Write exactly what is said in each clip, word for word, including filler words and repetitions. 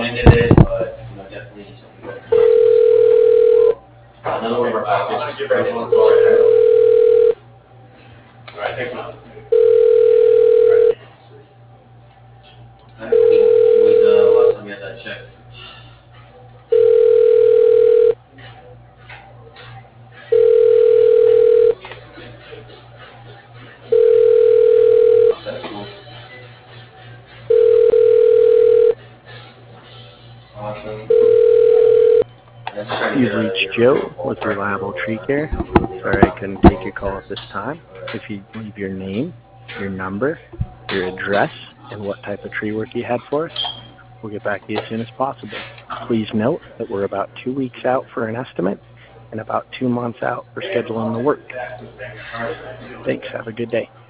recommended it, but you know, definitely something that can another one of our packets. All right, thanks, man. When was the last time you had that check? That's cool. Awesome. You've reached Joe with Reliable Tree Care. Sorry I couldn't take your call at this time. If you leave your name, your number, your address, and what type of tree work you had for us, we'll get back to you as soon as possible. Please note that we're about two weeks out for an estimate and about two months out for scheduling the work. Thanks. Have a good day.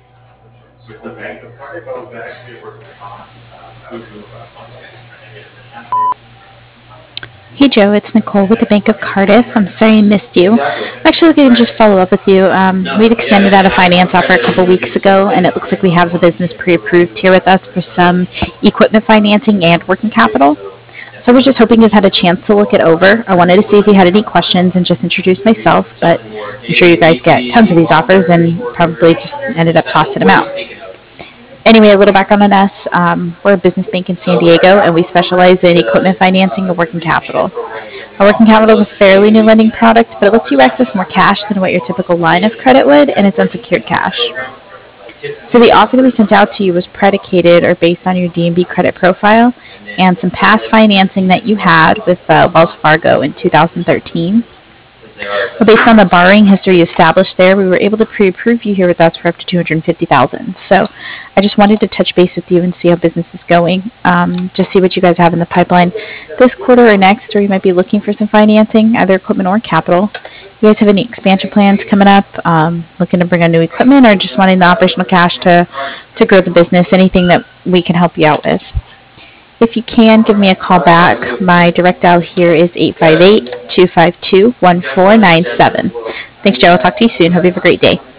Hey Joe, it's Nicole with the Bank of Cardiff. I'm sorry I missed you. I'm actually looking to just follow up with you. Um, we'd extended out a finance offer a couple weeks ago, and it looks like we have the business pre-approved here with us for some equipment financing and working capital. So I was just hoping you've had a chance to look it over. I wanted to see if you had any questions and just introduce myself, but I'm sure you guys get tons of these offers and probably just ended up tossing them out. Anyway, a little background on us. Um, we're a business bank in San Diego, and we specialize in equipment financing and working capital. Our working capital is a fairly new lending product, but it lets you access more cash than what your typical line of credit would, and it's unsecured cash. So the offer that we sent out to you was predicated or based on your D and B credit profile and some past financing that you had with uh, Wells Fargo in two thousand thirteen. But based on the borrowing history established there, we were able to pre-approve you here with us for up to two hundred fifty thousand dollars. So I just wanted to touch base with you and see how business is going. Um, just see what you guys have in the pipeline this quarter or next, or you might be looking for some financing, either equipment or capital. You guys have any expansion plans coming up? Um, looking to bring on new equipment, or just wanting the operational cash to to grow the business? Anything that we can help you out with. If you can, give me a call back. My direct dial here is eight five eight, two five two, one four nine seven. Thanks, Joe. I'll talk to you soon. Hope you have a great day.